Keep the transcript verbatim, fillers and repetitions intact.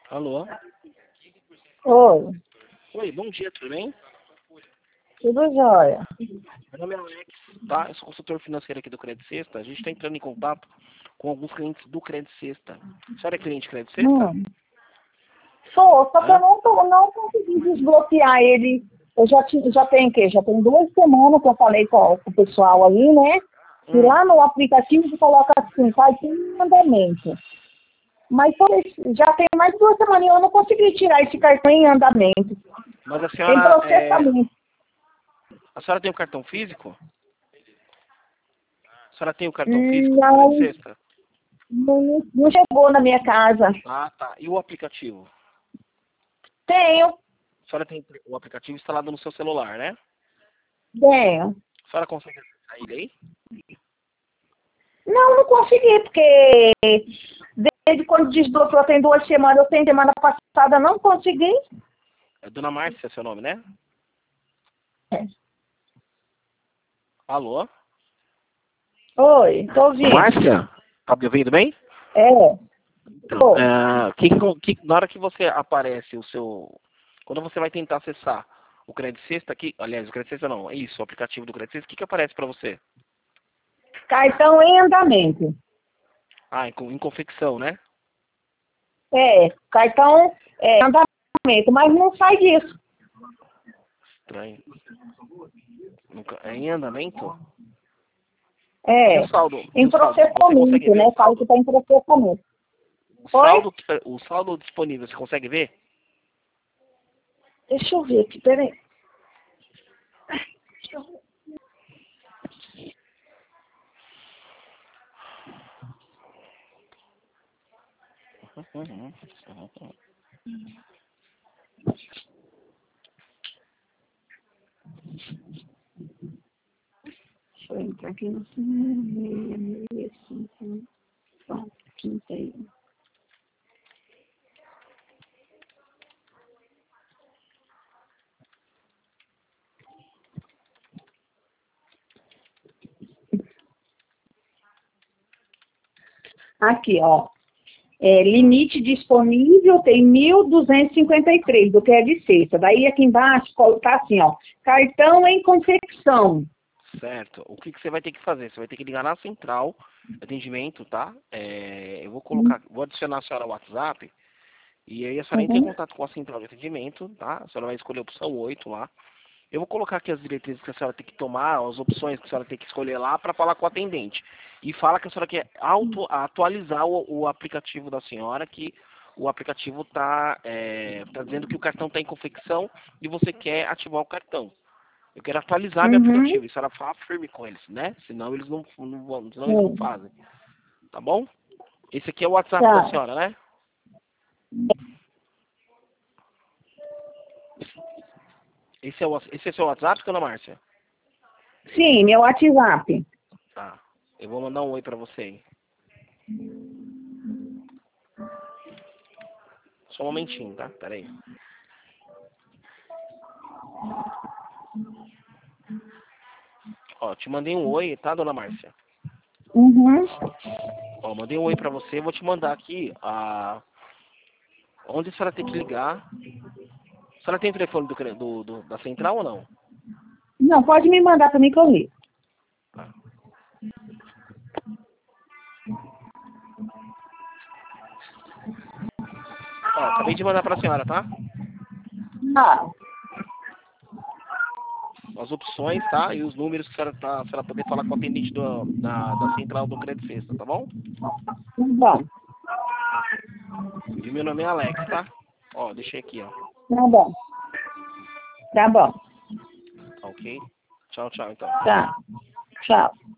Alô? Oi, Oi, bom dia, tudo bem? tudo jóia. Meu nome é Alex, tá? Eu sou consultor financeiro aqui do Credit Sexta. A gente está entrando em contato com alguns clientes do Credit Sexta. A senhora é cliente do Credit Sexta? Hum. Sou, só que eu Hã? não, tô, não consegui desbloquear ele. Eu já, ti- já tem o quê? Já tem duas semanas que eu falei com, com o pessoal aí, né? E Hum. lá no aplicativo você coloca assim, faz em andamento. Mas foi- já tem mais de duas semanas e eu não consegui tirar esse cartão em andamento. Mas a Em senhora, é... processamento. a senhora tem o cartão físico? A senhora tem o cartão Hum, físico do Credit Não, Sexta? não, não chegou na minha casa. Ah, tá. E o aplicativo? Tenho, A senhora tem o aplicativo instalado no seu celular, né? tenho. A senhora consegue acessar ele aí? Não, não consegui, porque desde quando desdobrou tem duas semanas, eu tenho semana passada, não consegui. É Dona Márcia, seu nome, né? Alô? Oi, tô ouvindo. Márcia? Tá me ouvindo bem? É, Então, tô. é, que, que, na hora que você aparece o seu... Quando você vai tentar acessar o Credit Sexta aqui, aliás, o Credit Sexta não, é isso, o aplicativo do Credit Sexta, o que, que aparece para você? Cartão em andamento. Ah, em, co- em confecção, né? É, cartão é, em andamento, mas não sai disso. Estranho. Nunca- É em andamento? E o É, saldo? E em o saldo? Você consegue processamento, ver né? o Fala que saldo? tá em processamento. O Oi? saldo, que- o saldo disponível, você consegue ver? Deixa eu ver aqui, peraí. Uhum. Deixa eu entrar aqui no seis seis cinco quatro trinta e um. Aqui, ó. É, limite disponível tem mil duzentos e cinquenta e três do que é de sexta. Daí aqui embaixo tá assim, ó, cartão em confecção. Certo. O que, que você vai ter que fazer? Você vai ter que ligar na central de atendimento, tá? É, eu vou Uhum. colocar, vou adicionar a senhora ao WhatsApp e aí a senhora entra em Uhum. contato com a central de atendimento, tá? A senhora vai escolher a opção oito lá. Eu vou colocar aqui as diretrizes que a senhora tem que tomar, as opções que a senhora tem que escolher lá para falar com o atendente. E fala que a senhora quer auto, atualizar o, o aplicativo da senhora, que o aplicativo está tá dizendo que o cartão está em confecção e você quer ativar o cartão. Eu quero atualizar meu Uhum. aplicativo. E a senhora fala firme com eles, né? Senão eles não, não vão, senão eles não Sim. fazem. Tá bom? Esse aqui é o WhatsApp da Tá. senhora, né? Esse é o, esse é seu WhatsApp, dona Márcia? Sim, meu WhatsApp. Tá. Eu vou mandar um oi pra você aí. Só um momentinho, tá? Pera aí. Ó, te mandei um oi, tá, dona Márcia? Uhum. Ó, mandei um oi pra você. Vou te mandar aqui a... onde a senhora tem que ligar. A senhora tem o telefone do, cre- do, do- da central ou não? Não, pode me mandar para mim que eu li. Tá. Ó, acabei de mandar pra senhora, tá? Ah, As opções, tá? E os números que a senhora, tá, a senhora poder falar com o atendente do, da, da central do Credit Sexta, tá bom? tá bom. E meu nome é Alex, tá? Ó, deixei aqui, ó. Tá bom. Tá bom. Tá ok? Tchau, tchau, então. Tá. Tchau.